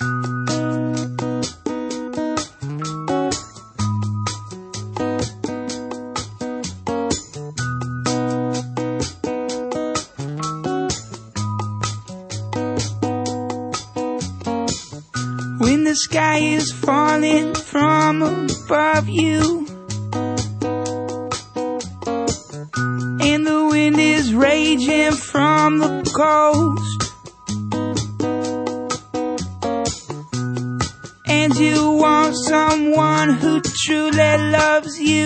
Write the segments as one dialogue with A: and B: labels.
A: When the sky is falling from above you and the wind is raging from the coast, and you want someone who truly loves you,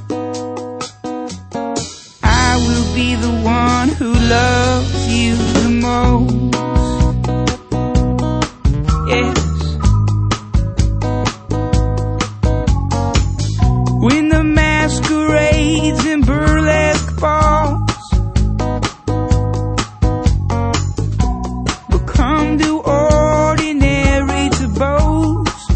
A: I will be the one who loves you the most. Yes. When the masquerades and burlesque balls become too ordinary to boast,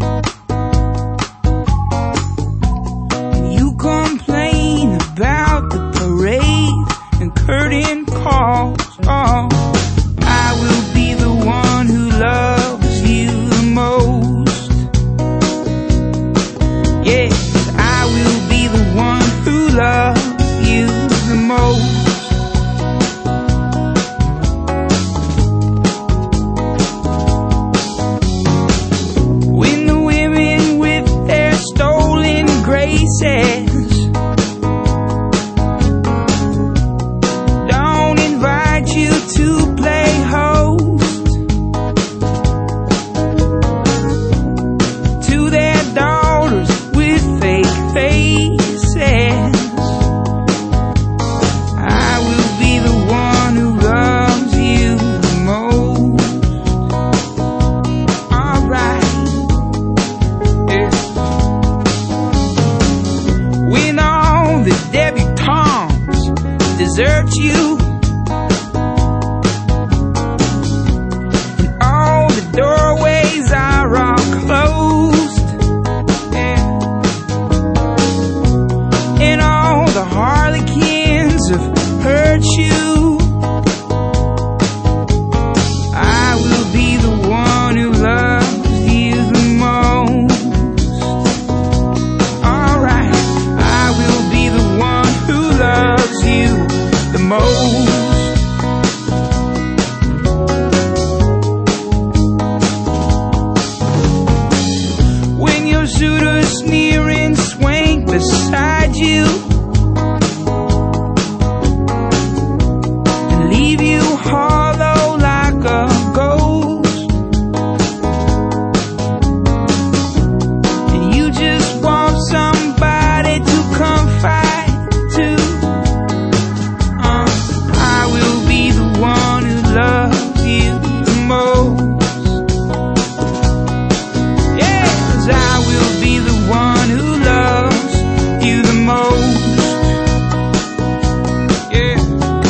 A: and you complain about the parade and curtain calls, oh, I will be the one who loves you the most. Yeah. Love you the most. When the women with their stolen graces don't invite you to play host to their daughters with fake faces, desert you, and all the doorways are all closed, and all the harlequins have hurt you, I will be the one who loves you the most. Alright, I will be the one who loves you the most. When your suitors sneer and swank beside you and leave you hollow like a ghost, and you just want somebody to confide to, loves you the most. Yes, I will be the one who loves you the most. Yeah.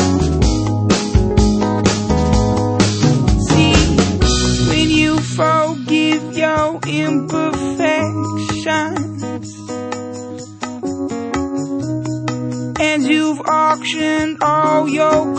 A: See, when you forgive your imperfections and you've auctioned all your